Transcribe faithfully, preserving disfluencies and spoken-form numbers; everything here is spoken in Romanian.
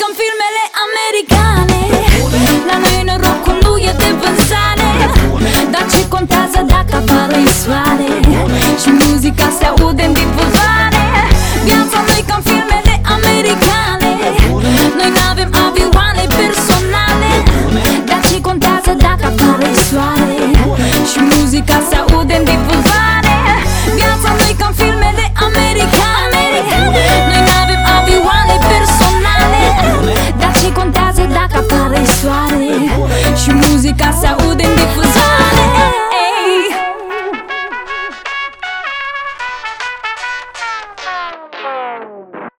în filmele americane. La noi norocul nu e de vânzare, dar ce contează dacă apare soare și muzica se aude în divulgare. Viața nu-i ca în filmele americane. Noi n-avem avioane personale, dar ce contează dacă apare soare și muzica se aude în divulgare. Viața nu-i ca în filmele americane. Noi n-avem avioane personale, dar ce contează dacă apare soare și muzica se aude